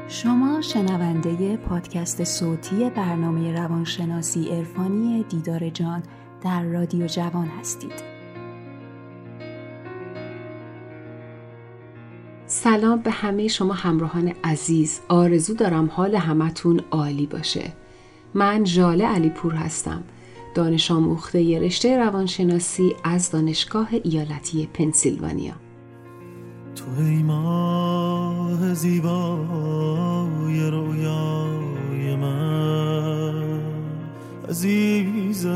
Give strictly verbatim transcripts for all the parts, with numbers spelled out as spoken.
شما شنونده پادکست صوتی برنامه روانشناسی عرفانی دیدار جان در رادیو جوان هستید. سلام به همه شما همراهان عزیز. آرزو دارم حال همتون عالی باشه. من ژاله علیپور هستم، دانش آموخته رشته روانشناسی از دانشگاه ایالتی پنسیلوانیا. تو ای ماه زیبای رویای من، عزیز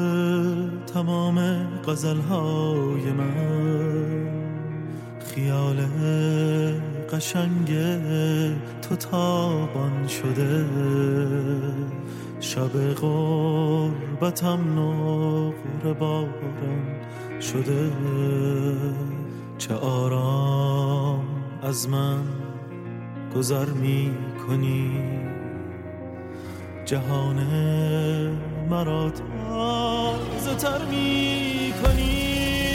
تمام غزلهای من، خیال قشنگ تو تابان شده، شب غربتم نقره باران شده، چه آرام از من گذر می کنی، جهان مرا تازه تر می کنی،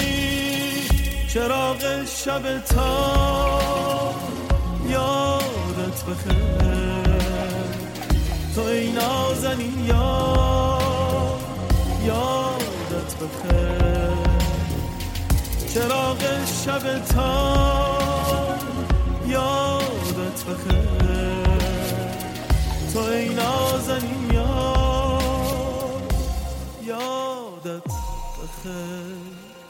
چراغ شب تا یادت بخیر، تو ای نازنین یار یادت بخیر، چراغ شب تا یادت بخیر، تو ای نازنین یار یادت بخیر.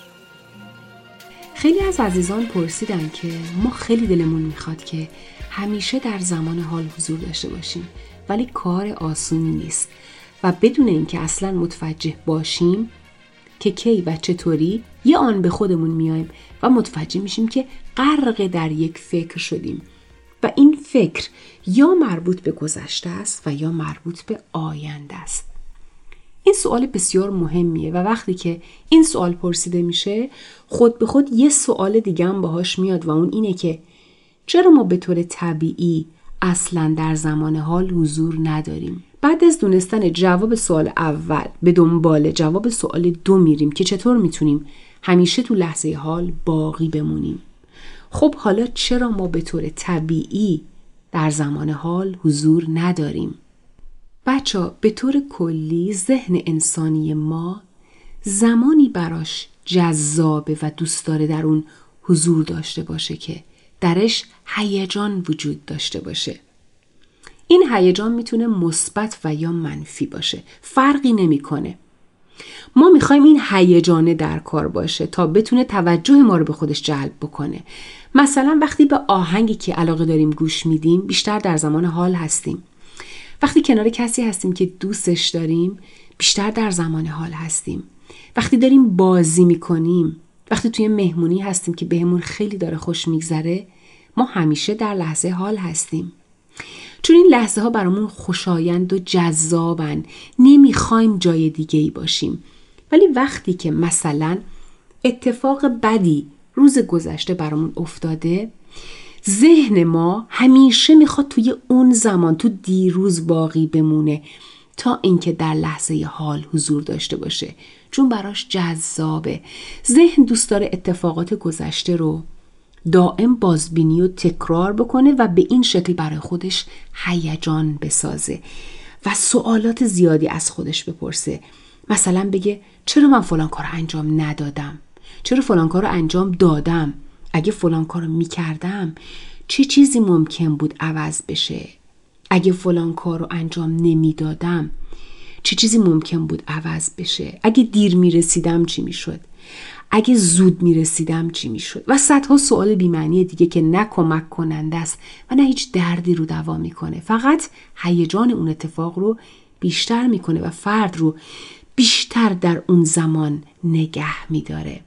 خیلی از عزیزان پرسیدن که ما خیلی دلمون میخواد که همیشه در زمان حال حضور داشته باشیم، ولی کار آسونی نیست و بدون اینکه اصلا متوجه باشیم که کی و چطوری یه آن به خودمون میایم و متوجه میشیم که غرق در یک فکر شدیم و این فکر یا مربوط به گذشته است و یا مربوط به آینده است. این سوال بسیار مهمیه و وقتی که این سوال پرسیده میشه خود به خود یه سوال دیگه هم باهاش میاد و اون اینه که چرا ما به طور طبیعی اصلا در زمان حال حضور نداریم؟ بعد از دونستن جواب سوال اول به دنبال جواب سوال دو میریم که چطور میتونیم همیشه تو لحظه حال باقی بمونیم. خب حالا چرا ما به طور طبیعی در زمان حال حضور نداریم؟ بچه‌ها به طور کلی ذهن انسانی ما زمانی براش جذابه و دوست داره در اون حضور داشته باشه که درش هیجان وجود داشته باشه. این هیجان میتونه مثبت و یا منفی باشه، فرقی نمیکنه. ما میخوایم این هیجانه در کار باشه تا بتونه توجه ما رو به خودش جلب بکنه. مثلا وقتی به آهنگی که علاقه داریم گوش میدیم بیشتر در زمان حال هستیم. وقتی کنار کسی هستیم که دوستش داریم بیشتر در زمان حال هستیم. وقتی داریم بازی میکنیم، وقتی توی مهمونی هستیم که بهمون خیلی داره خوش میگذره، ما همیشه در لحظه حال هستیم. چون این لحظه ها برامون خوشایند و جذابن، نمیخوایم جای دیگه ای باشیم. ولی وقتی که مثلا اتفاق بدی روز گذشته برامون افتاده، ذهن ما همیشه میخواد توی اون زمان، تو دیروز باقی بمونه تا اینکه در لحظه حال حضور داشته باشه، چون براش جذابه. ذهن دوست داره اتفاقات گذشته رو دائم بازبینی و تکرار بکنه و به این شکل برای خودش هیجان بسازه و سوالات زیادی از خودش بپرسه. مثلا بگه چرا من فلان کار انجام ندادم؟ چرا فلان کار انجام دادم؟ اگه فلان کار میکردم چه چیزی ممکن بود عوض بشه؟ اگه فلان کار رو انجام نمیدادم چه چیزی ممکن بود عوض بشه؟ اگه دیر میرسیدم چی میشد؟ اگه زود میرسیدم چی میشد؟ و صدها سوال بی‌معنی دیگه که نه کمک کننده است و نه هیچ دردی رو دوا میکنه، فقط هیجان اون اتفاق رو بیشتر میکنه و فرد رو بیشتر در اون زمان نگه میداره.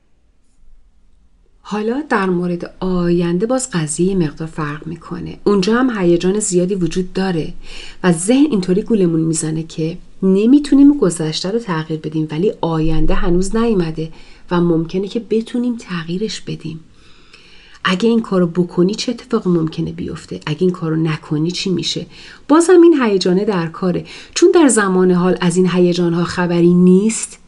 حالا در مورد آینده باز قضیه مقدار فرق میکنه. اونجا هم هیجان زیادی وجود داره و ذهن اینطوری گولمون میزنه که نمیتونیم گذشته رو تغییر بدیم ولی آینده هنوز نیومده و ممکنه که بتونیم تغییرش بدیم. اگه این کارو بکنی چه اتفاقی ممکنه بیفته؟ اگه این کارو نکنی چی میشه؟ باز هم این هیجانه در کاره. چون در زمان حال از این هیجانها خبری نیست،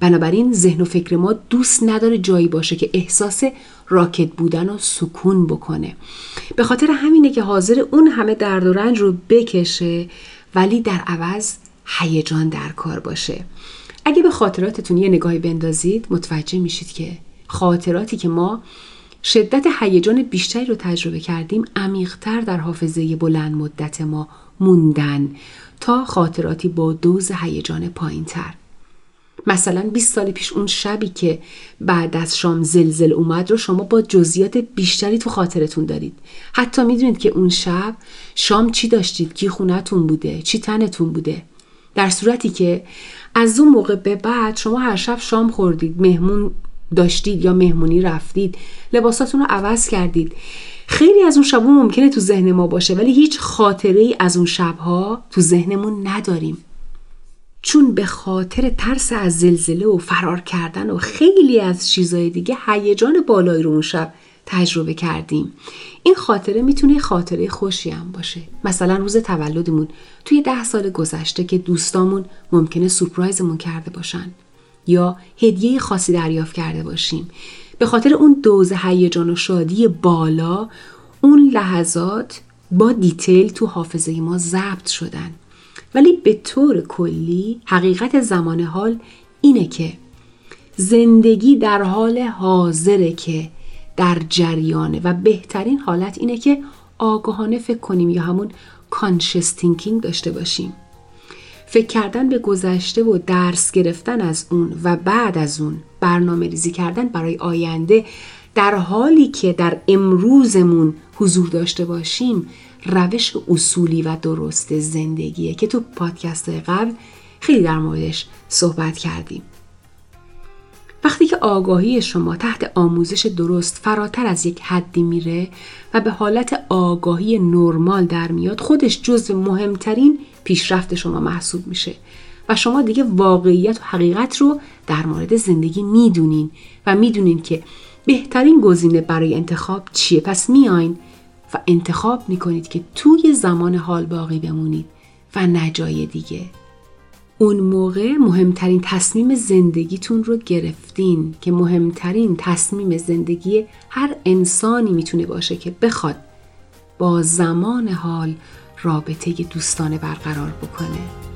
بنابراین ذهن و فکر ما دوست نداره جایی باشه که احساس راکت بودن و سکون بکنه. به خاطر همینه که حاضر اون همه درد و رنج رو بکشه ولی در عوض هیجان در کار باشه. اگه به خاطراتتون یه نگاهی بندازید متوجه میشید که خاطراتی که ما شدت هیجان بیشتری رو تجربه کردیم عمیق‌تر در حافظه بلند مدت ما موندن تا خاطراتی با دوز هیجان پایین‌تر. مثلا بیست سال پیش اون شبی که بعد از شام زلزله اومد رو شما با جزئیات بیشتری تو خاطرتون دارید. حتی میدونید که اون شب شام چی داشتید، کی خونتون بوده، چی تنتون بوده. در صورتی که از اون موقع به بعد شما هر شب شام خوردید، مهمون داشتید یا مهمونی رفتید، لباساتون رو عوض کردید. خیلی از اون شب‌ها ممکنه تو ذهن ما باشه ولی هیچ خاطره‌ای از اون شب‌ها تو ذهنمون نداریم. چون به خاطر ترس از زلزله و فرار کردن و خیلی از چیزهای دیگه هیجان بالایی رو اون شب تجربه کردیم. این خاطره میتونه خاطره خوشی هم باشه. مثلا روز تولدمون توی ده سال گذشته که دوستامون ممکنه سورپرایزمون کرده باشن یا هدیه خاصی دریافت کرده باشیم. به خاطر اون دوز هیجان و شادی بالا اون لحظات با دیتیل تو حافظه ما ضبط شدن. ولی به طور کلی حقیقت زمان حال اینه که زندگی در حال حاضره که در جریانه و بهترین حالت اینه که آگاهانه فکر کنیم یا همون کانشس تینکینگ داشته باشیم. فکر کردن به گذشته و درس گرفتن از اون و بعد از اون برنامه ریزی کردن برای آینده در حالی که در امروزمون حضور داشته باشیم روش اصولی و درست زندگیه که تو پادکست قبل خیلی در موردش صحبت کردیم. وقتی که آگاهی شما تحت آموزش درست فراتر از یک حدی میره و به حالت آگاهی نرمال در میاد خودش جزو مهمترین پیشرفت شما محسوب میشه و شما دیگه واقعیت و حقیقت رو در مورد زندگی میدونین و میدونین که بهترین گزینه برای انتخاب چیه. پس میاین و انتخاب میکنید که توی زمان حال باقی بمونید و نه جای دیگه. اون موقع مهمترین تصمیم زندگیتون رو گرفتین که مهمترین تصمیم زندگی هر انسانی میتونه باشه که بخواد با زمان حال رابطه دوستانه برقرار بکنه.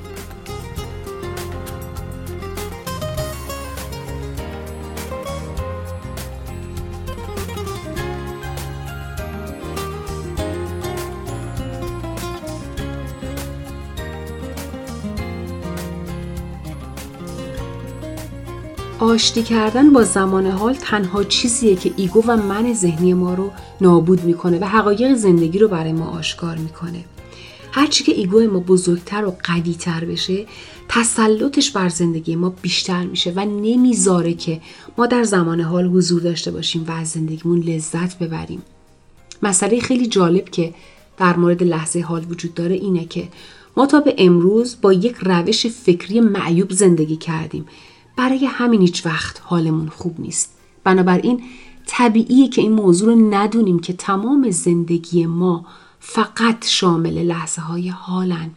آشتی کردن با زمان حال تنها چیزیه که ایگو و من ذهنی ما رو نابود میکنه و حقایق زندگی رو برای ما آشکار میکنه. هرچی که ایگو ما بزرگتر و قوی‌تر بشه تسلطش بر زندگی ما بیشتر میشه و نمیذاره که ما در زمان حال حضور داشته باشیم و از زندگیمون لذت ببریم. مسئله خیلی جالب که در مورد لحظه حال وجود داره اینه که ما تا به امروز با یک روش فکری معیوب زندگی کردیم. برای همین هیچ وقت حالمون خوب نیست. بنابراین طبیعیه که این موضوع رو ندونیم که تمام زندگی ما فقط شامل لحظه های حالن.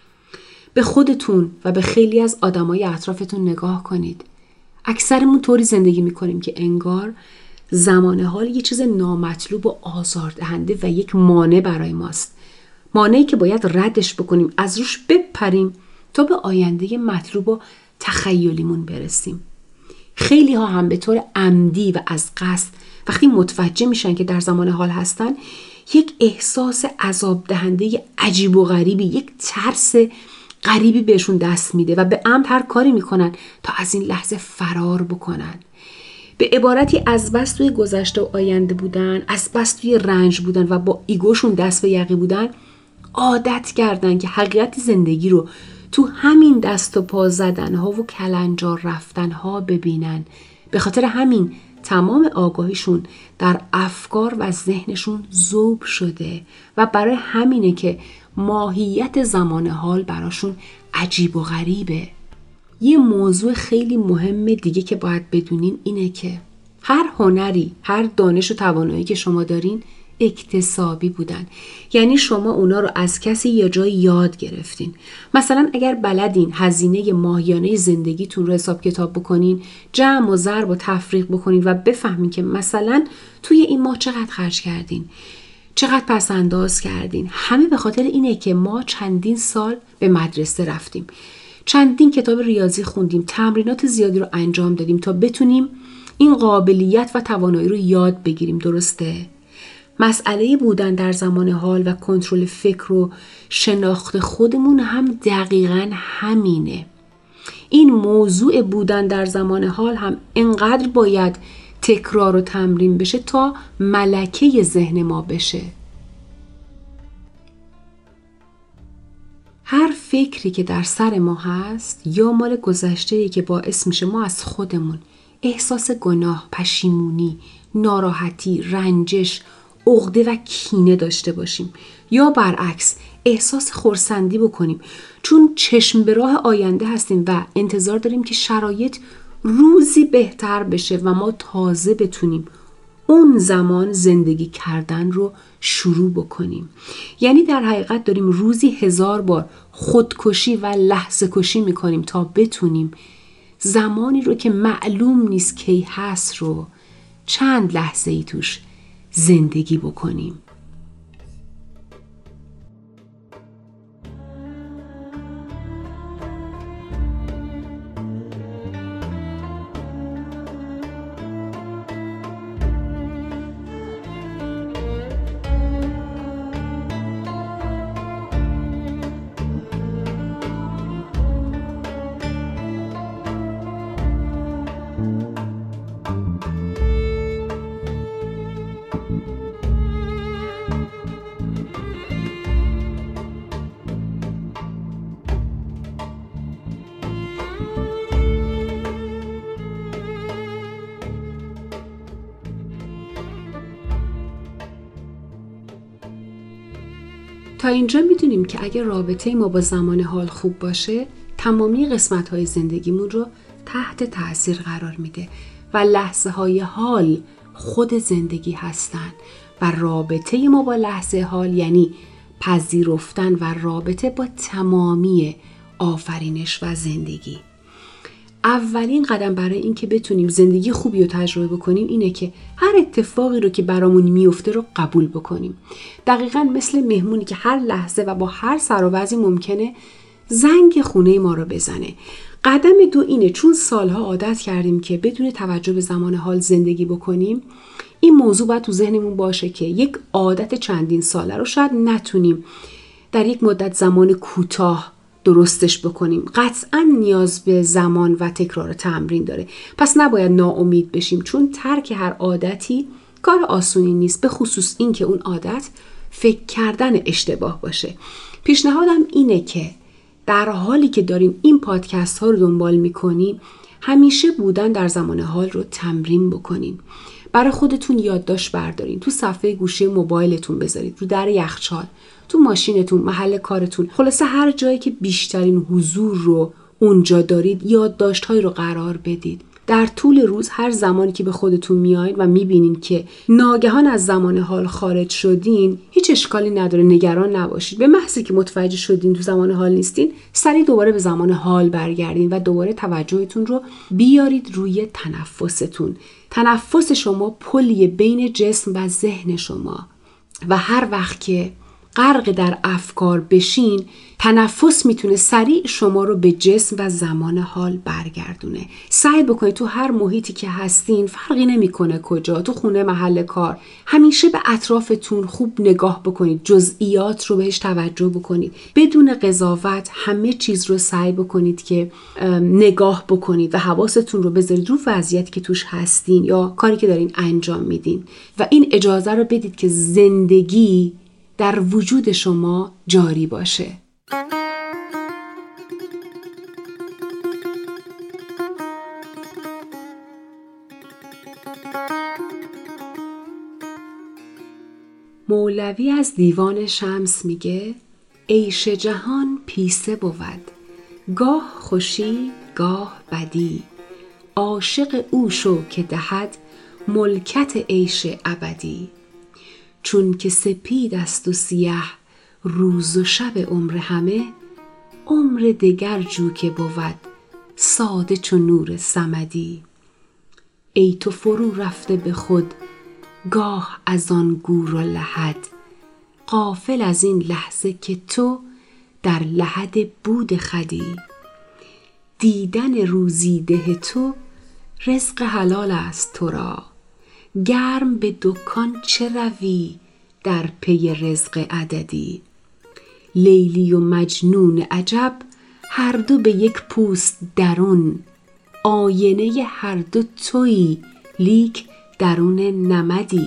به خودتون و به خیلی از آدمای اطرافتون نگاه کنید. اکثرمون طوری زندگی میکنیم که انگار زمان حال یه چیز نامطلوب و آزاردهنده و یک مانع برای ماست. مانعی که باید ردش بکنیم، از روش بپریم تا به آینده مطلوب و تخیلیمون برسیم. خیلی ها هم به طور عمدی و از قصد وقتی متوجه میشن که در زمان حال هستن یک احساس عذاب دهنده عجیب و غریبی، یک ترس غریبی بهشون دست میده و به عمد هر کاری میکنن تا از این لحظه فرار بکنن. به عبارتی از بس توی گذشته و آینده بودن، از بس توی رنج بودن و با ایگوشون دست به یقه بودن عادت کردن که حقیقت زندگی رو تو همین دست و پا زدن ها و کلنجار رفتن ها ببینن. به خاطر همین تمام آگاهیشون در افکار و ذهنشون ذوب شده و برای همینه که ماهیت زمان حال براشون عجیب و غریبه. یه موضوع خیلی مهم دیگه که باید بدونین اینه که هر هنری، هر دانش و توانایی که شما دارین اکتسابی بودن. یعنی شما اونا رو از کسی یا جای یاد گرفتین. مثلا اگر بلدین هزینه ماهیانه زندگیتون رو حساب کتاب بکنین، جمع و ضرب و تفریق بکنین و بفهمین که مثلا توی این ماه چقدر خرج کردین، چقدر پس انداز کردین. همه به خاطر اینه که ما چندین سال به مدرسه رفتیم، چندین کتاب ریاضی خوندیم، تمرینات زیادی رو انجام دادیم تا بتونیم این قابلیت و توانایی رو یاد بگیریم. درسته؟ مسئله بودن در زمان حال و کنترل فکر و شناخت خودمون هم دقیقاً همینه. این موضوع بودن در زمان حال هم انقدر باید تکرار و تمرین بشه تا ملکه ذهن ما بشه. هر فکری که در سر ما هست یا مال گذشته‌ای که باعث میشه ما از خودمون احساس گناه، پشیمونی، ناراحتی، رنجش، عقده و کینه داشته باشیم یا برعکس احساس خرسندی بکنیم چون چشم به راه آینده هستیم و انتظار داریم که شرایط روزی بهتر بشه و ما تازه بتونیم اون زمان زندگی کردن رو شروع بکنیم. یعنی در حقیقت داریم روزی هزار بار خودکشی و لحظه کشی میکنیم تا بتونیم زمانی رو که معلوم نیست کی هست رو چند لحظه ای توش زندگی بکنیم. تا اینجا میدونیم که اگر رابطه ما با زمان حال خوب باشه تمامی قسمت‌های زندگیمون رو تحت تأثیر قرار میده و لحظه های حال خود زندگی هستن و رابطه ما با لحظه حال یعنی پذیرفتن و رابطه با تمامی آفرینش و زندگی. اولین قدم برای این که بتونیم زندگی خوبی رو تجربه بکنیم اینه که هر اتفاقی رو که برامون میفته رو قبول بکنیم. دقیقاً مثل مهمونی که هر لحظه و با هر سر و وضعی ممکنه زنگ خونه ما رو بزنه. قدم دو اینه چون سالها عادت کردیم که بدون توجه به زمان حال زندگی بکنیم، این موضوع باید تو ذهنمون باشه که یک عادت چندین ساله رو شاید نتونیم در یک مدت زمان کوتاه درستش بکنیم. قطعاً نیاز به زمان و تکرار تمرین داره. پس نباید ناامید بشیم چون ترک هر عادتی کار آسونی نیست، به خصوص این که اون عادت فکر کردن اشتباه باشه. پیشنهادم اینه که در حالی که داریم این پادکست ها رو دنبال میکنیم همیشه بودن در زمان حال رو تمرین بکنین. برای خودتون یادداشت بردارین، تو صفحه گوشی موبایلتون بذارید، رو در یخچال، تو ماشینتون، محل کارتون، خلاصه هر جایی که بیشترین حضور رو اونجا دارید یادداشت‌هایی رو قرار بدید. در طول روز هر زمانی که به خودتون میایید و میبینین که ناگهان از زمان حال خارج شدین، هیچ اشکالی نداره، نگران نباشید. به محضی که متوجه شدین تو زمان حال نیستین، سریع دوباره به زمان حال برگردین و دوباره توجهتون رو بیارید روی تنفستون. تنفس شما پلیه بین جسم و ذهن شما و هر وقت که غرق در افکار بشین، تنفس میتونه سریع شما رو به جسم و زمان حال برگردونه. سعی بکنید تو هر محیطی که هستین، فرقی نمیکنه کجا، تو خونه، محل کار، همیشه به اطرافتون خوب نگاه بکنید، جزئیات رو بهش توجه بکنید، بدون قضاوت همه چیز رو سعی بکنید که نگاه بکنید و حواستون رو بذارید رو وضعیتی که توش هستین یا کاری که دارین انجام میدین و این اجازه رو بدید که زندگی در وجود شما جاری باشه. مولوی از دیوان شمس میگه عیش جهان پیسه بود، گاه خوشی گاه بدی، عاشق او شو که دهد ملکت عیش ابدی. چون که سپید است و سیه روز و شب عمر همه، عمر دگر جو که بود ساده چو نور صمدی. ای تو فرو رفته به خود گاه از آن گور و لحد، غافل از این لحظه که تو در لحد بود خودی. دیدن روزیده تو رزق حلال است تو را، گرم به دکان چه روی در پی رزق عددی. لیلی و مجنون عجب هر دو به یک پوست درون، آینه هر دو تویی لیک درون نمدی.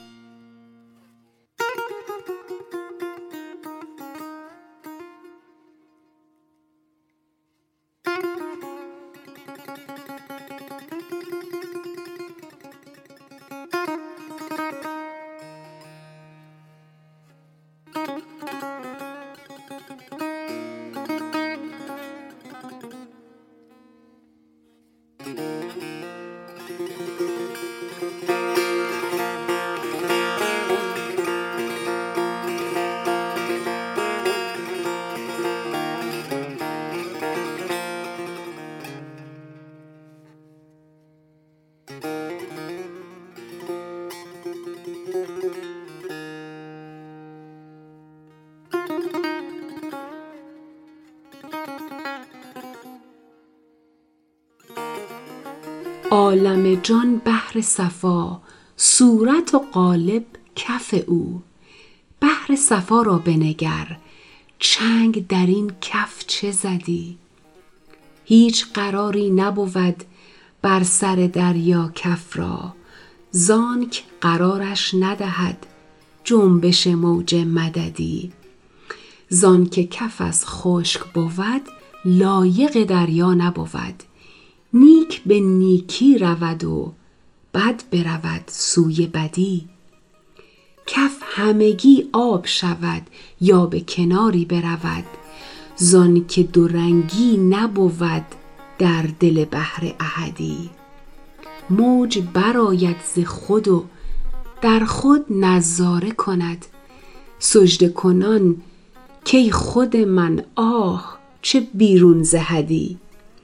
عالم جان بحر صفا، صورت و قالب کف او. بحر صفا را بنگر، چنگ در این کف چه زدی؟ هیچ قراری نبود بر سر دریا کف را، زانک قرارش ندهد جنبش موج مددی. زانک کف از خشک بود لایق دریا نبود، نیک به نیکی رود و بد برود سوی بدی. کف همگی آب شود یا به کناری برود، زان که دو رنگی نبود در دل بحر احدی. موج برآید ز خود و در خود نظاره کند، سجده کنان کی خود من آه چه بیرون ز حدی.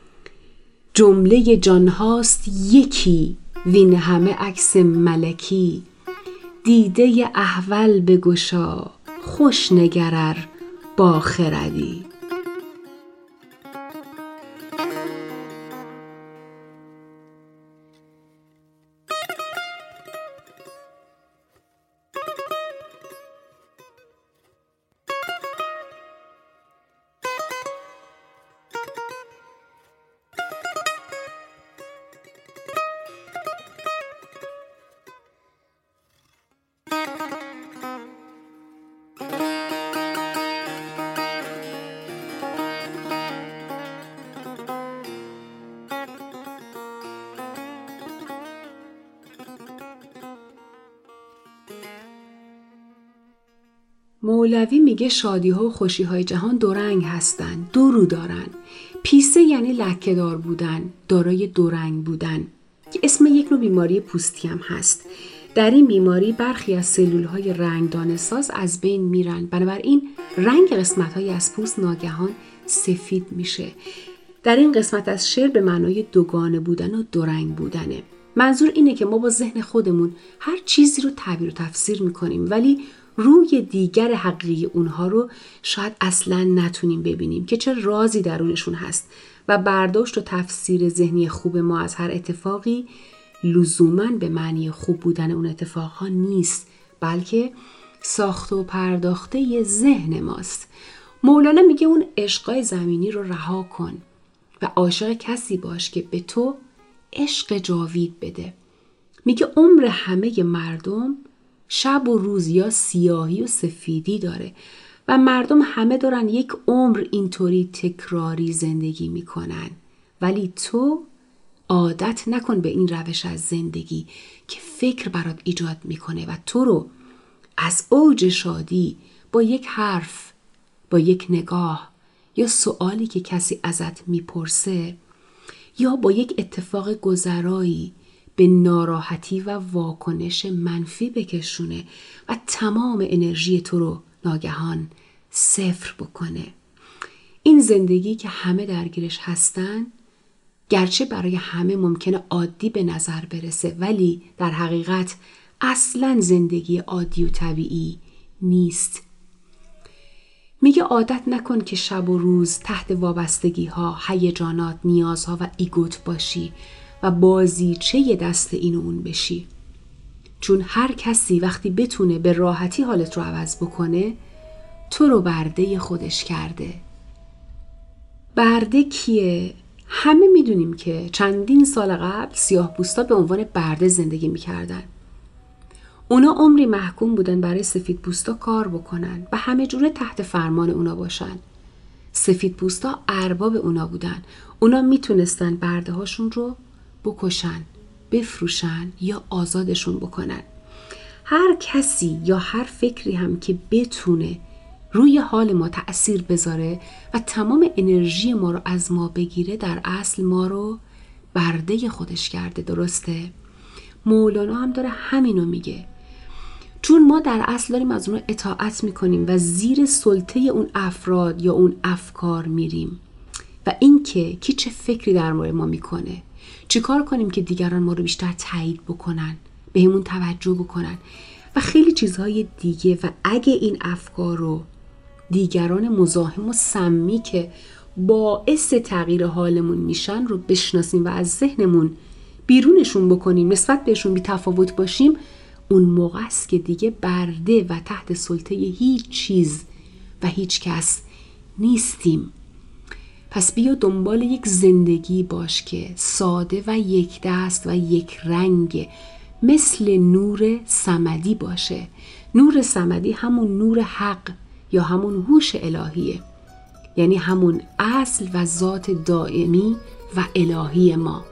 جمله جان هاست یکی وین همه عکس ملکی، دیده احول بگشا خوش نگر ار با خردی. مولوی میگه شادی ها و خوشی های جهان دو رنگ هستن، دو رو دارن. پیسه یعنی لکه دار بودن، دارای دو رنگ بودن، که اسم یک نوع بیماری پوستی هم هست. در این بیماری برخی از سلول های رنگدانه ساز از بین میرن، بنابراین رنگ قسمت های از پوست ناگهان سفید میشه. در این قسمت از شعر به معنای دوگانه بودن و دو رنگ بودنه. منظور اینه که ما با ذهن خودمون هر چیزی رو تعبیر و تفسیر میکنیم، ولی روی دیگر حقیقی اونها رو شاید اصلاً نتونیم ببینیم که چه رازی درونشون هست و برداشت و تفسیر ذهنی خوب ما از هر اتفاقی لزوماً به معنی خوب بودن اون اتفاقها نیست، بلکه ساخته و پرداخته یه ذهن ماست. مولانا میگه اون عشقای زمینی رو رها کن و عاشق کسی باش که به تو عشق جاوید بده. میگه عمر همه مردم شب و روز یا سیاهی و سفیدی داره و مردم همه دارن یک عمر اینطوری تکراری زندگی میکنن، ولی تو عادت نکن به این روش از زندگی که فکر برات ایجاد میکنه و تو رو از اوج شادی با یک حرف، با یک نگاه یا سوالی که کسی ازت میپرسه یا با یک اتفاق گذرایی به ناراحتی و واکنش منفی بکشونه و تمام انرژی تو رو ناگهان صفر بکنه. این زندگی که همه درگیرش هستن، گرچه برای همه ممکنه عادی به نظر برسه، ولی در حقیقت اصلاً زندگی عادی و طبیعی نیست. میگه عادت نکن که شب و روز تحت وابستگی ها، هیجانات، نیازها و ایگوت باشی و بازیچه دست این و اون بشی. چون هر کسی وقتی بتونه به راحتی حالت رو عوض بکنه، تو رو برده خودش کرده. برده کیه؟ همه میدونیم که چندین سال قبل سیاه پوستا به عنوان برده زندگی میکردن. اونا عمری محکوم بودن برای سفید پوستا کار بکنن و همه جوره تحت فرمان اونا باشن. سفید پوستا ارباب اونا بودن. اونا میتونستن برده هاشون رو بکشن، بفروشن یا آزادشون بکنن. هر کسی یا هر فکری هم که بتونه روی حال ما تأثیر بذاره و تمام انرژی ما رو از ما بگیره، در اصل ما رو برده خودش کرده. درسته؟ مولانا هم داره همینو میگه. چون ما در اصل داریم از اون اطاعت میکنیم و زیر سلطه اون افراد یا اون افکار میریم. و این که کی چه فکری در مورد ما میکنه، چی کار کنیم که دیگران ما رو بیشتر تایید بکنن، به همون توجه بکنن و خیلی چیزهای دیگه. و اگه این افکار رو دیگران مزاحم و سمی که باعث تغییر حالمون میشن رو بشناسیم و از ذهنمون بیرونشون بکنیم، نسبت بهشون بی تفاوت باشیم، اون موقع است که دیگه برده و تحت سلطه هیچ چیز و هیچ کس نیستیم. پس بیا دنبال یک زندگی باش که ساده و یک دست و یک رنگ، مثل نور صمدی باشه. نور صمدی همون نور حق یا همون هوش الهیه، یعنی همون اصل و ذات دائمی و الهی ما.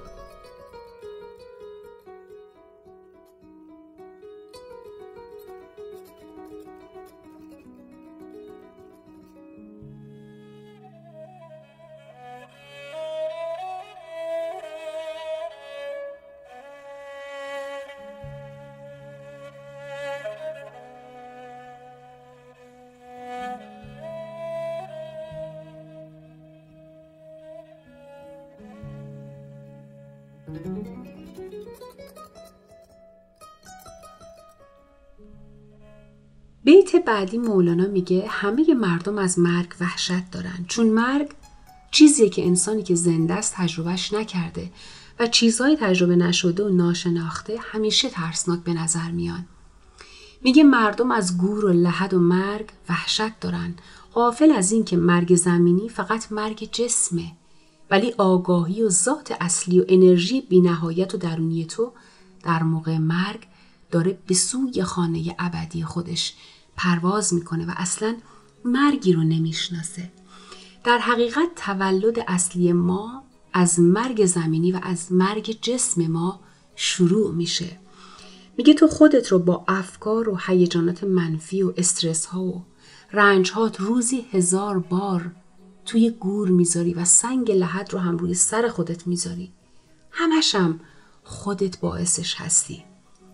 بیت بعدی مولانا میگه همه مردم از مرگ وحشت دارن، چون مرگ چیزیه که انسانی که زنده است تجربهش نکرده و چیزهای تجربه نشده و ناشناخته همیشه ترسناک به نظر میان. میگه مردم از گور و لحد و مرگ وحشت دارن، غافل از این که مرگ زمینی فقط مرگ جسمه، ولی آگاهی و ذات اصلی و انرژی بی‌نهایت و درونی تو در موقع مرگ داره به سوی خانه ابدی خودش پرواز میکنه و اصلاً مرگی رو نمیشناسه. در حقیقت تولد اصلی ما از مرگ زمینی و از مرگ جسم ما شروع میشه. میگه تو خودت رو با افکار و هیجانات منفی و استرس ها و رنج هات روزی هزار بار توی گور میذاری و سنگ لحد رو هم روی سر خودت میذاری. همش هم خودت باعثش هستی.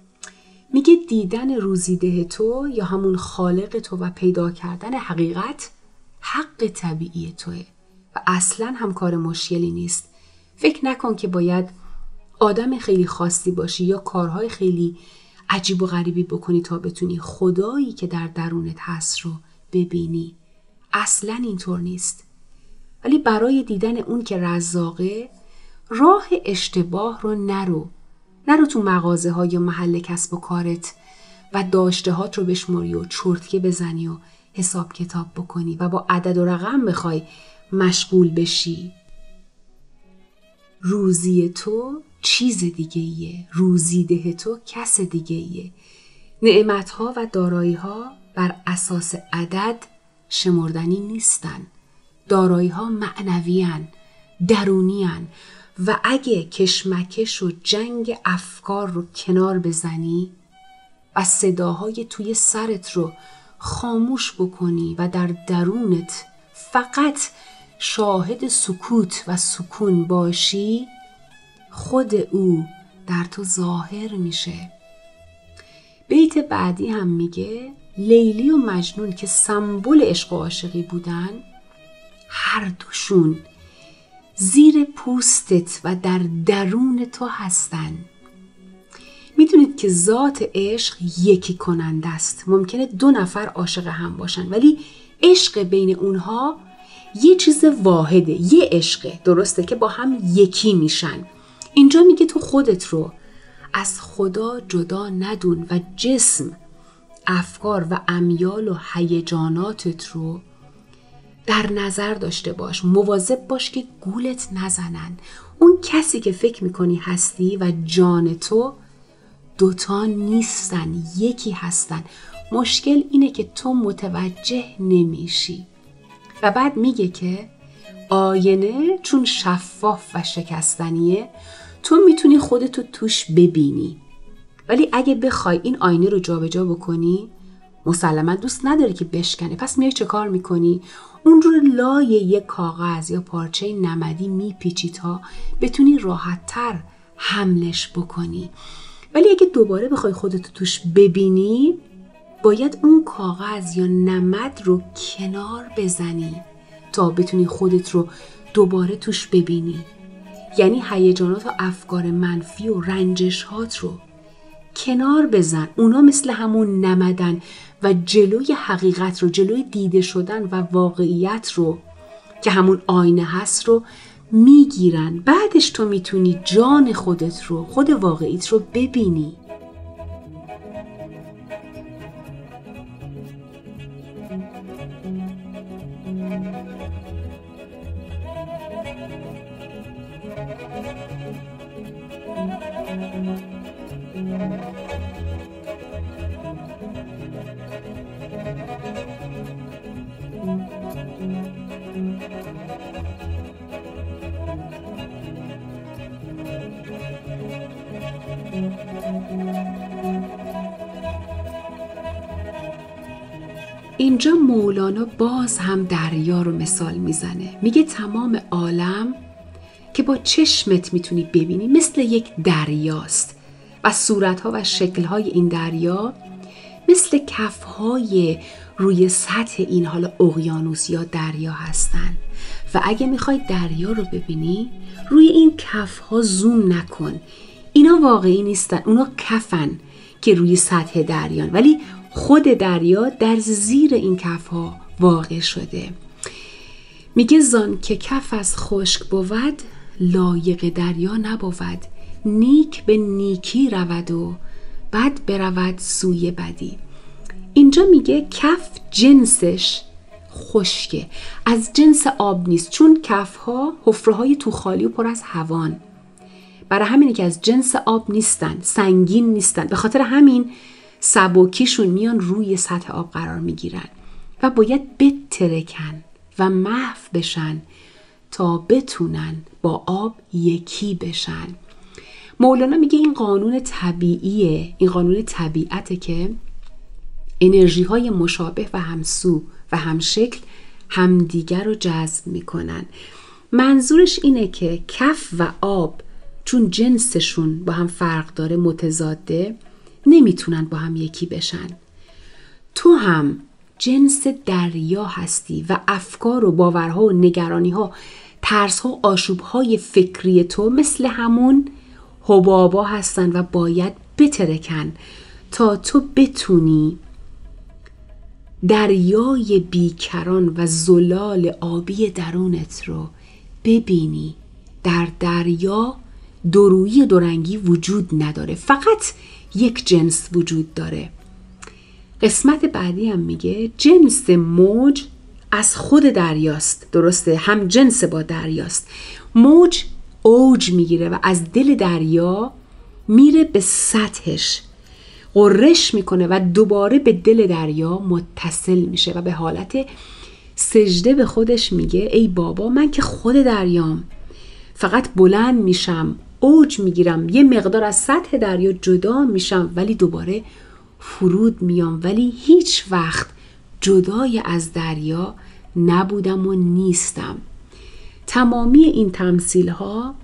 میگه دیدن روزیده تو یا همون خالق تو و پیدا کردن حقیقت حق طبیعی توه و اصلاً هم کار مشکلی نیست. فکر نکن که باید آدم خیلی خاصی باشی یا کارهای خیلی عجیب و غریبی بکنی تا بتونی خدایی که در درونت هست رو ببینی. اصلاً اینطور نیست. ولی برای دیدن اون که رزاقه، راه اشتباه رو نرو. نرو تو مغازه ها یا محل کسب و کارت و داشته هات رو بشماری و چرتکه بزنی و حساب کتاب بکنی و با عدد و رقم بخوای مشغول بشی. روزی تو چیز دیگه ایه، روزیده تو کس دیگه ایه. نعمت ها و دارایی ها بر اساس عدد شمردنی نیستن. دارایی ها معنوی هن، درونی هن و اگه کشمکش و جنگ افکار رو کنار بزنی و صداهای توی سرت رو خاموش بکنی و در درونت فقط شاهد سکوت و سکون باشی، خود او در تو ظاهر میشه. بیت بعدی هم میگه لیلی و مجنون که سمبل عشق و عاشقی بودن، هر دوشون زیر پوستت و در درون تو هستن. میدونید که ذات عشق یکی کننده است. ممکنه دو نفر عاشق هم باشن ولی عشق بین اونها یه چیز واحده، یه عشقه، درسته، که با هم یکی میشن. اینجا میگه تو خودت رو از خدا جدا ندون و جسم، افکار و امیال و هیجاناتت رو در نظر داشته باش. مواظب باش که گولت نزنن. اون کسی که فکر میکنی هستی و جان تو دوتا نیستن، یکی هستن. مشکل اینه که تو متوجه نمیشی. و بعد میگه که آینه چون شفاف و شکستنیه، تو میتونی خودتو توش ببینی، ولی اگه بخوای این آینه رو جابجا بکنی مسلما دوست نداری که بشکنه. پس میای چه کار میکنی؟ اون رو لای یک کاغذ یا پارچه نمدی میپیچی تا بتونی راحت‌تر حملش بکنی. ولی اگه دوباره بخوای خودتو توش ببینی، باید اون کاغذ یا نمد رو کنار بزنی تا بتونی خودت رو دوباره توش ببینی. یعنی هیجانات و افکار منفی و رنجش هات رو کنار بزن. اونا مثل همون نمدن و جلوی حقیقت رو، جلوی دیده شدن و واقعیت رو که همون آینه هست رو میگیرن. بعدش تو میتونی جان خودت رو، خود واقعیت رو ببینی. اینجا مولانا باز هم دریا رو مثال میزنه. میگه تمام عالم که با چشمت میتونی ببینی مثل یک دریاست و صورتها و شکلهای این دریا مثل کفهای روی سطح این حالا اقیانوس یا دریا هستن. و اگه میخوای دریا رو ببینی، روی این کفها زوم نکن. اینا واقعی نیستن، اونا کفن که روی سطح دریان، ولی خود دریا در زیر این کفها واقع شده. میگه زان که کف از خشک بود، لایق دریا نبود. نیک به نیکی رود و بد برود سوی بدی. اینجا میگه کف جنسش خشکه، از جنس آب نیست، چون کفها حفره‌های تو خالی و پر از هوان. برای همینه که از جنس آب نیستن، سنگین نیستن. به خاطر همین سبکیشون میان روی سطح آب قرار میگیرن و باید بترکن و محو بشن تا بتونن با آب یکی بشن. مولانا میگه این قانون طبیعیه، این قانون طبیعته که انرژی های مشابه و همسو و همشکل همدیگر رو جذب میکنن. منظورش اینه که کف و آب چون جنسشون با هم فرق داره، متضاده، نمیتونن با هم یکی بشن. تو هم جنس دریا هستی و افکار و باورها و نگرانیها، ترسها و آشوبهای فکری تو مثل همون حبابا هستن و باید بترکن تا تو بتونی دریای بیکران و زلال آبی درونت رو ببینی. در دریا دورویی دورنگی وجود نداره، فقط یک جنس وجود داره. قسمت بعدی هم میگه جنس موج از خود دریاست، درسته، هم جنس با دریاست. موج اوج میگیره و از دل دریا میره به سطحش، غرش میکنه و دوباره به دل دریا متصل میشه و به حالت سجده به خودش میگه ای بابا، من که خود دریام، فقط بلند میشم، اوج میگیرم، یه مقدار از سطح دریا جدا میشم ولی دوباره فرود میام، ولی هیچ وقت جدای از دریا نبودم و نیستم. تمامی این تمثیل ها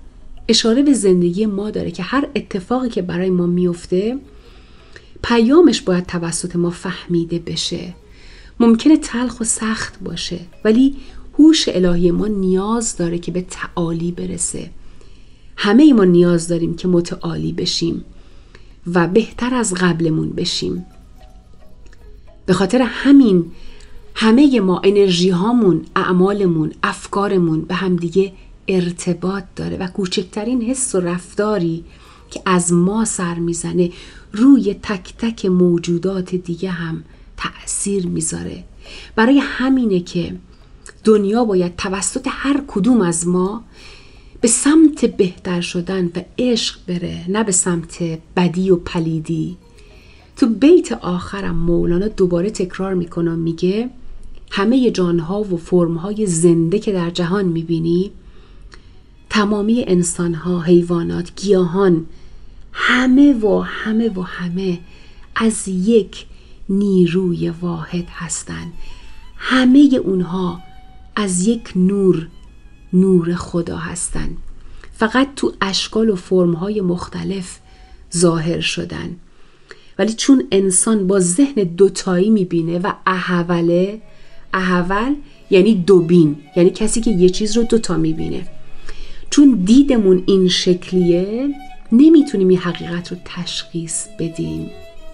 اشاره به زندگی ما داره که هر اتفاقی که برای ما میفته پیامش باید توسط ما فهمیده بشه. ممکنه تلخ و سخت باشه، ولی هوش الهی ما نیاز داره که به تعالی برسه. همه ما نیاز داریم که متعالی بشیم و بهتر از قبلمون بشیم. به خاطر همین همه ما انرژی هامون، اعمالمون، افکارمون به همدیگه ارتباط داره و کوچکترین حس و رفتاری که از ما سر میزنه روی تک تک موجودات دیگه هم تأثیر میذاره. برای همینه که دنیا باید توسط هر کدوم از ما به سمت بهتر شدن و عشق بره، نه به سمت بدی و پلیدی. تو بیت آخرم مولانا دوباره تکرار میکنه، میگه همه جانها و فرمهای زنده که در جهان میبینی، تمامی انسانها، حیوانات، گیاهان، همه و همه و همه از یک نیروی واحد هستند. همه اونها از یک نور، نور خدا هستند. فقط تو اشکال و فرمهای مختلف ظاهر شدن. ولی چون انسان با ذهن دوتایی میبینه و احوله، احول یعنی دوبین، یعنی کسی که یه چیز رو دوتا میبینه. چون دیدمون این شکلیه نمیتونیم این حقیقت رو تشخیص بدیم.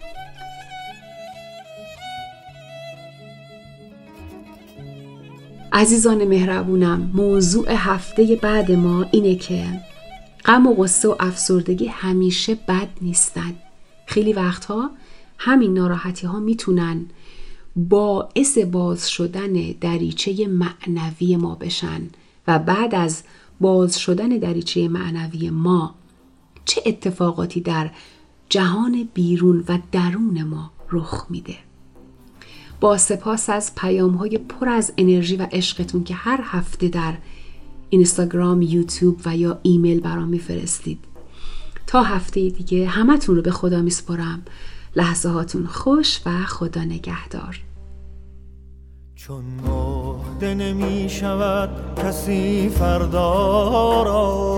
عزیزان مهربونم، موضوع هفته بعد ما اینه که غم و غصه و افسردگی همیشه بد نیستن. خیلی وقتها همین ناراحتی ها میتونن باعث باز شدن دریچه معنوی ما بشن و بعد از باز شدن دریچه معنوی ما چه اتفاقاتی در جهان بیرون و درون ما رخ میده. با سپاس از پیام های پر از انرژی و عشقتون که هر هفته در اینستاگرام، یوتیوب و یا ایمیل برام میفرستید. تا هفته دیگه همتون رو به خدا میسپارم. لحظه هاتون خوش و خدا نگهدار. چون مهده نمی شود کسی فردا را،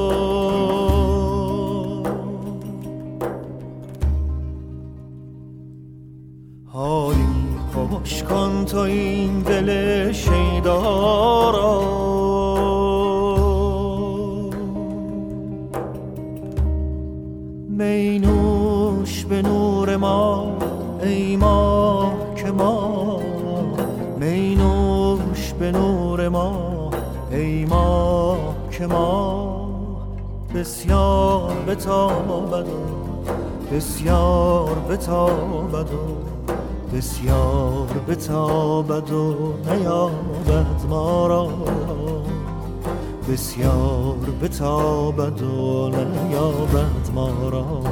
حالی خوش کن تو این دل شیدا را. می نوش به نور ما ای ماه که ما، می نوش به نور ما ای ماه که ما، بسیار بتابد و بسیار بتابد و بسیار بتابد و نیابد ما را، بسیار بتابد و نیابد ما را.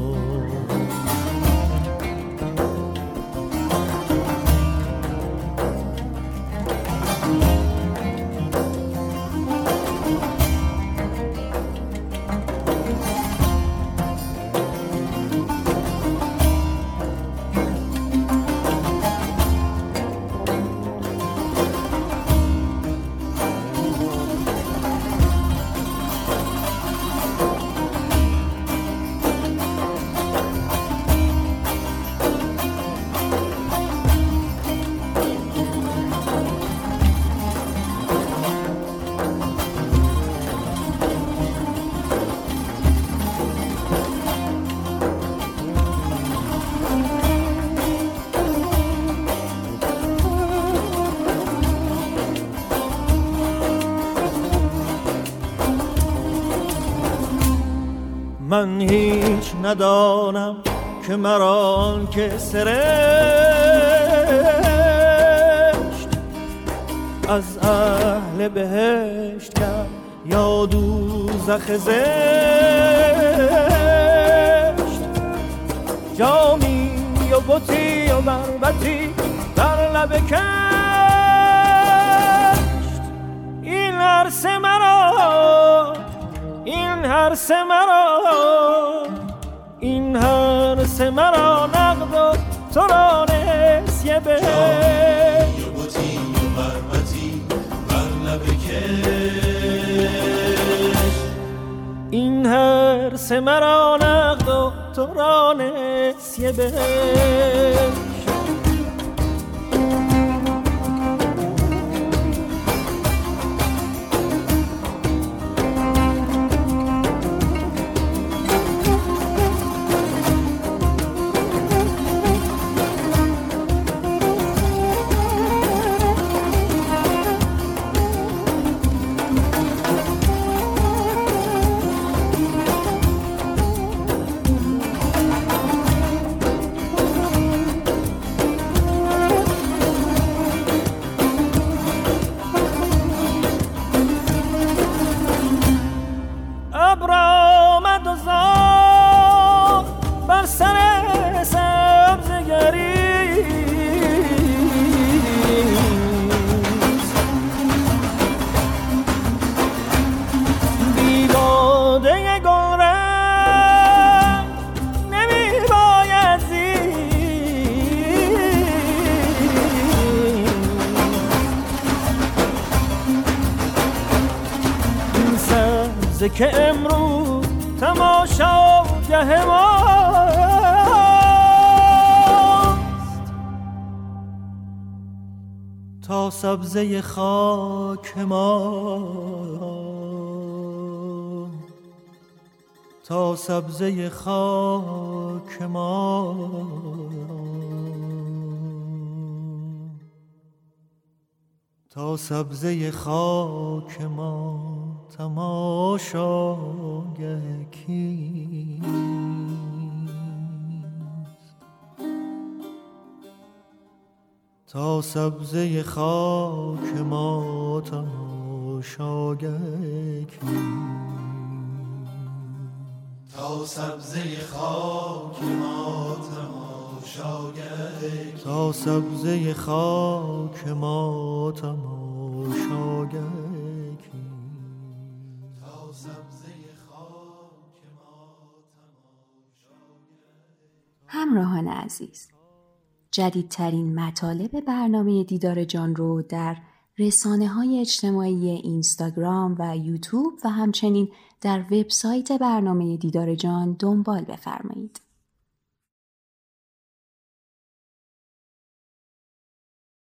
من هیچ ندانم که مران که سرشت از اهل بهشت کرد یا دوزخ زشت. جامی و بطی و بربطی در لب کشت، این عرص مرا، این هرس مرا، این هرس مرا نقد و تو را نسیه به جایی و بطی و بربطی بر لب کش، عرصه مرا نقد و تو را نسیه بهش. که امروز تماشاگه ماست، تا سبزه خاک ما، تا سبزه خاک ما، تا سبزه خاک ما تماشاگه کیست. تا سبزه خاک ما تماشاگه کیست. تا سبزه خاک ما تماشاگه کیست. تا سبزه خاک ما تماشاگه همراهان عزیز، جدیدترین مطالب برنامه دیدار جان رو در رسانه‌های اجتماعی اینستاگرام و یوتیوب و همچنین در وبسایت برنامه دیدار جان دنبال بفرمایید.